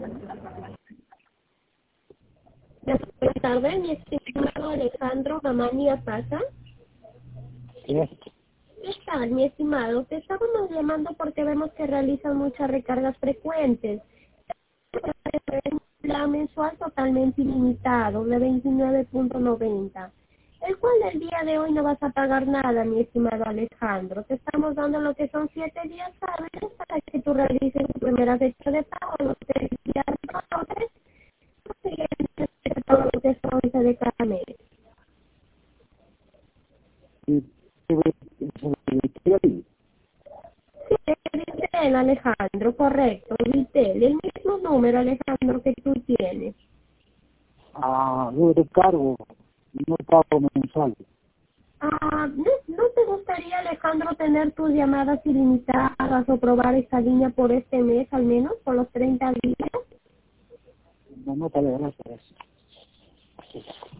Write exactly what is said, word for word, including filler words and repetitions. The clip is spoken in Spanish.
Buenas tardes, mi estimado Alejandro Gamani Apaza. Sí. ¿Qué tal, mi estimado? Te estábamos llamando porque vemos que realizan muchas recargas frecuentes. Es un plan mensual totalmente ilimitado de veintinueve punto noventa, el cual el día de hoy no vas a pagar nada, mi estimado Alejandro. Te estamos dando lo que son siete días hábiles para que tú realices tu primera fecha de pago, los tres días hábiles, todo lo que son once de cada mes. Y Sí, Vitel, Alejandro, correcto, Vitel, el mismo número, Alejandro, que tú tienes. ah, yo recargo, no pago mensual. Ah, ¿no, ¿no te gustaría, Alejandro, tener tus llamadas ilimitadas o probar esta línea por este mes, al menos, por los treinta días? No, no pago, gracias.